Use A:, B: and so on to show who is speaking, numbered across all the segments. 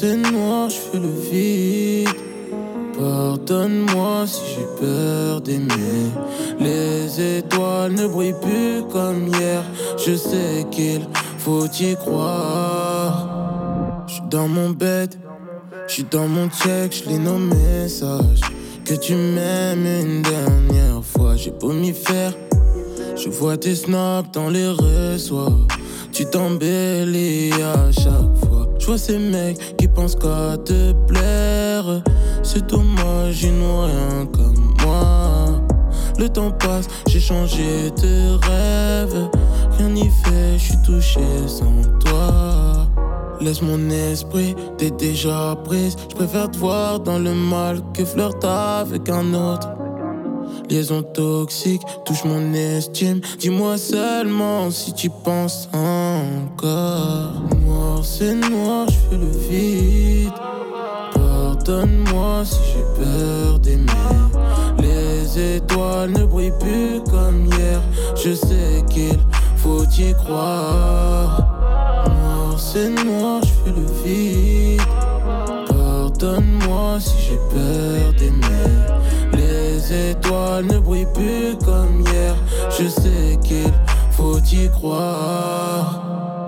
A: c'est noir, je fais le vide. Pardonne-moi si j'ai peur d'aimer. Les étoiles ne brillent plus comme hier. Je sais qu'il faut y croire. J'suis dans mon bed, j'suis dans mon check, j'lis nos messages. Que tu m'aimes une dernière fois, j'ai beau m'y faire. Je vois tes snaps dans les réseaux. Tu t'embellis à chaque fois. Je vois ces mecs qui pensent qu'à te plaire. C'est dommage, ils n'ont rien comme moi. Le temps passe, j'ai changé de rêve. Rien n'y fait, je suis touché sans toi. Laisse mon esprit, t'es déjà prise. Je préfère te voir dans le mal que flirter avec un autre. Liaison toxique, touche mon estime. Dis-moi seulement si tu penses encore. Noir c'est noir, je fais le vide. Pardonne-moi si j'ai peur d'aimer. Les étoiles ne brillent plus comme hier. Je sais qu'il faut y croire. Noir c'est noir, je fais le vide. Pardonne-moi si j'ai peur d'aimer. Les étoiles ne brillent plus comme hier. Je sais qu'il faut y croire.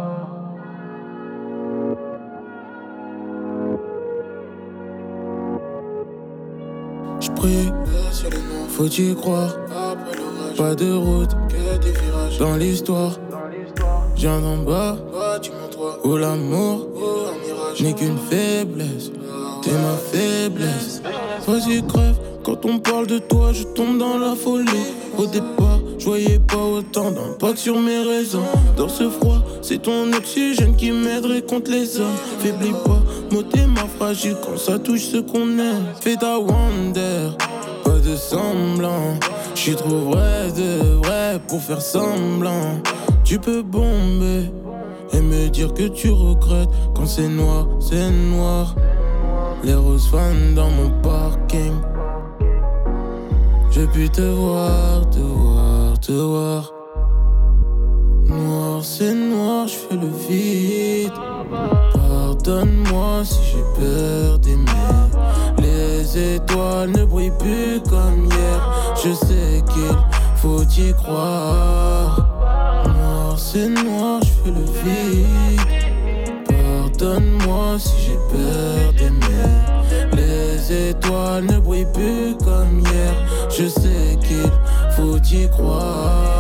A: J'prie, faut y croire. Pas de route, dans l'histoire. Viens d'en bas, où l'amour n'est qu'une faiblesse. T'es ma faiblesse. Vas-y crève, quand on parle de toi je tombe dans la folie. Au départ, je voyais pas autant d'impact sur mes raisons. Dans ce froid, c'est ton oxygène qui m'aiderait contre les hommes. Faiblis pas, moi t'es ma fragile quand ça touche ce qu'on aime. Fais ta wonder, pas de semblant. J'suis trop vrai de vrai pour faire semblant. Tu peux bomber et me dire que tu regrettes. Quand c'est noir, c'est noir. Les roses fans dans mon parking. J'ai pu te voir, te voir, te voir. Noir c'est noir, je fais le vide. Pardonne-moi si j'ai peur d'aimer. Les étoiles ne brillent plus comme hier. Je sais qu'il faut y croire. Noir c'est noir, je fais le vide. Pardonne-moi si j'ai peur d'aimer. Les étoiles ne brillent plus comme hier. Je sais qu'il faut y croire.